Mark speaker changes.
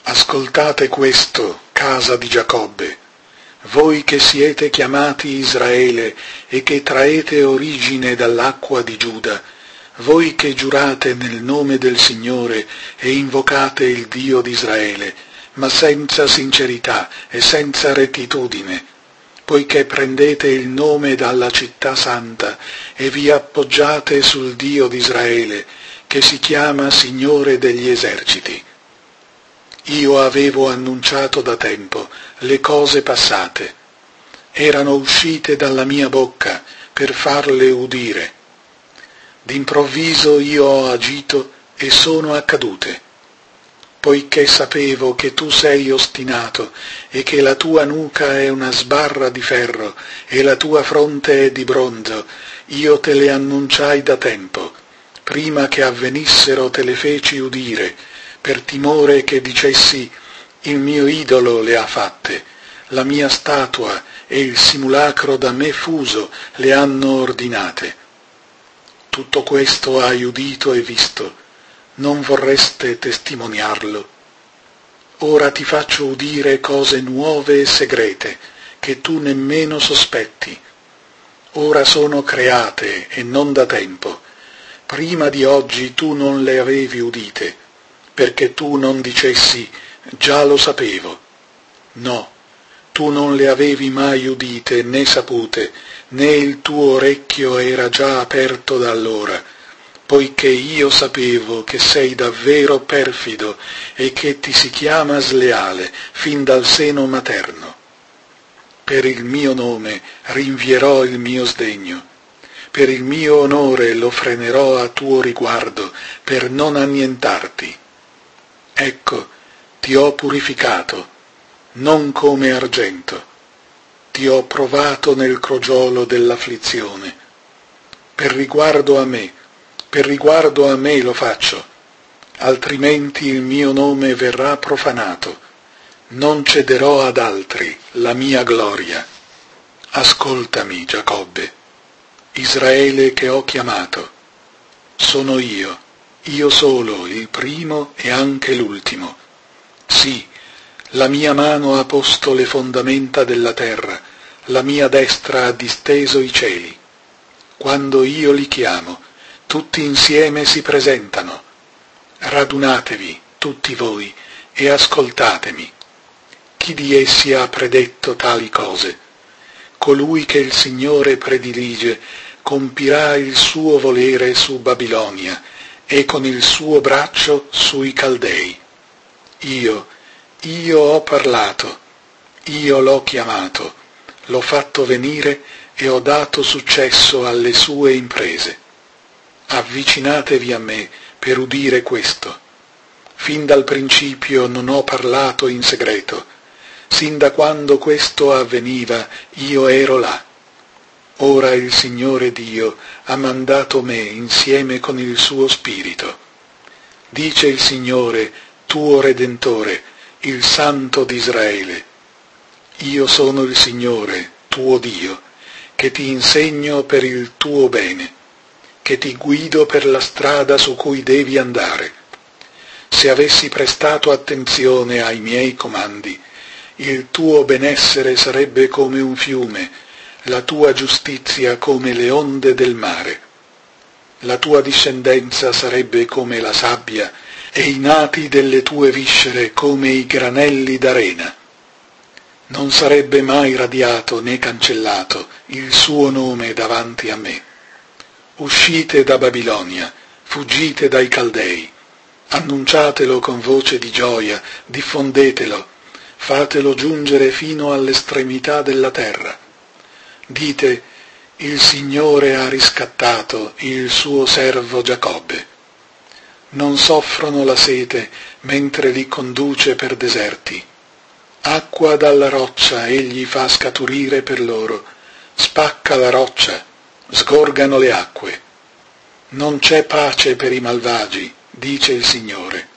Speaker 1: Ascoltate questo, casa di Giacobbe, voi che siete chiamati Israele e che traete origine dall'acqua di Giuda, voi che giurate nel nome del Signore e invocate il Dio di Israele, ma senza sincerità e senza rettitudine, poiché prendete il nome dalla città santa e vi appoggiate sul Dio di Israele, che si chiama Signore degli eserciti. Io avevo annunciato da tempo le cose passate, erano uscite dalla mia bocca per farle udire. D'improvviso io ho agito e sono accadute, poiché sapevo che tu sei ostinato e che la tua nuca è una sbarra di ferro e la tua fronte è di bronzo, io te le annunciai da tempo, prima che avvenissero te le feci udire, per timore che dicessi: il mio idolo le ha fatte, la mia statua e il simulacro da me fuso le hanno ordinate. Tutto questo hai udito e visto, non vorreste testimoniarlo? Ora ti faccio udire cose nuove e segrete, che tu nemmeno sospetti. Ora sono create e non da tempo. Prima di oggi tu non le avevi udite, perché tu non dicessi: già lo sapevo. No, tu non le avevi mai udite né sapute, né il tuo orecchio era già aperto da allora, poiché io sapevo che sei davvero perfido e che ti si chiama sleale fin dal seno materno. Per il mio nome rinvierò il mio sdegno, per il mio onore lo frenerò a tuo riguardo, per non annientarti. Ecco, ti ho purificato, non come argento, ti ho provato nel crogiolo dell'afflizione. Per riguardo a me lo faccio, altrimenti il mio nome verrà profanato. Non cederò ad altri la mia gloria. Ascoltami, Giacobbe, Israele che ho chiamato. Sono io solo, il primo e anche l'ultimo. Sì, la mia mano ha posto le fondamenta della terra, la mia destra ha disteso i cieli. Quando io li chiamo, tutti insieme si presentano. Radunatevi, tutti voi, e ascoltatemi. Chi di essi ha predetto tali cose? Colui che il Signore predilige compirà il suo volere su Babilonia e con il suo braccio sui Caldei. Io ho parlato, io l'ho chiamato, l'ho fatto venire e ho dato successo alle sue imprese. Avvicinatevi a me per udire questo. Fin dal principio non ho parlato in segreto, sin da quando questo avveniva io ero là. Ora il Signore Dio ha mandato me insieme con il suo Spirito. Dice il Signore, tuo Redentore, il Santo di Israele: io sono il Signore, tuo Dio, che ti insegno per il tuo bene, che ti guido per la strada su cui devi andare. Se avessi prestato attenzione ai miei comandi, il tuo benessere sarebbe come un fiume, la tua giustizia come le onde del mare. La tua discendenza sarebbe come la sabbia e i nati delle tue viscere come i granelli d'arena. Non sarebbe mai radiato né cancellato il suo nome davanti a me. Uscite da Babilonia, fuggite dai Caldei, annunciatelo con voce di gioia, diffondetelo, fatelo giungere fino all'estremità della terra. Dite: il Signore ha riscattato il suo servo Giacobbe. Non soffrono la sete mentre li conduce per deserti. Acqua dalla roccia egli fa scaturire per loro, spacca la roccia, sgorgano le acque. Non c'è pace per i malvagi, dice il Signore.